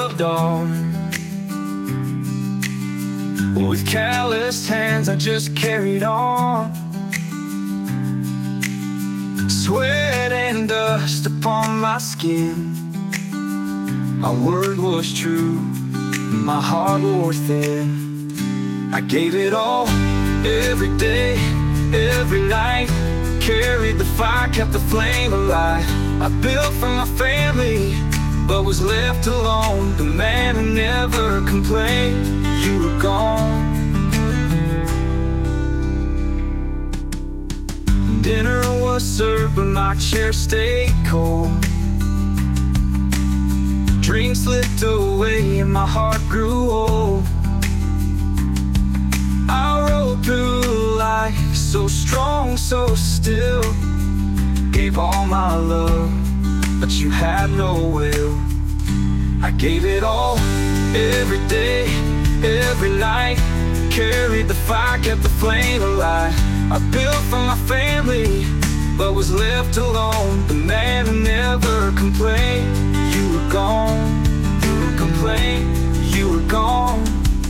loved on. With calloused hands I just carried on. Sweat and dust upon my skin. My word was true, my heart wore thin. I gave it all, every day, every night. Carried the fire, kept the flame alive. I built for my family, but was left alone. The man who never complained, you were gone. Dinner was served, but my chair stayed cold. Dreams slipped away and my heart grew old. I rode through life so strong, so still. Gave all my love, but you had no will. I gave it all, every day, every night. Carried the fire, kept the flame alive. I built for my family, but was left alone. The man who never complained, you were gone. You would complain, you were gone.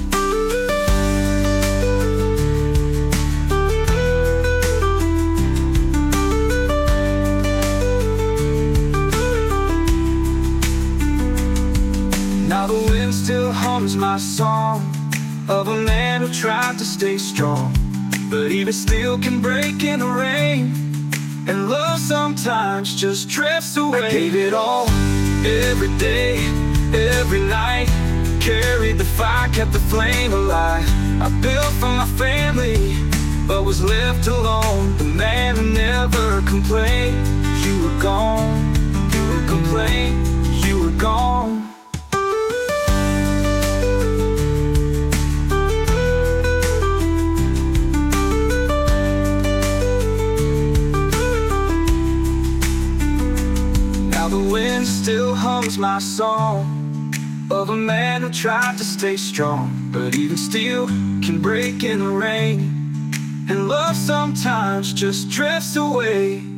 Now the wind still hums my song of a man who tried to stay strong, but even steel can break in the rain, and love sometimes just drifts away. I gave it all, every day, every night. Carried the fire, kept the flame alive. I built for my family, but was left alone. The man who never complained, you were gone. You would complain, you were gone. The wind still hums my song of a man who tried to stay strong, but even steel can break in the rain, and love sometimes just drifts away.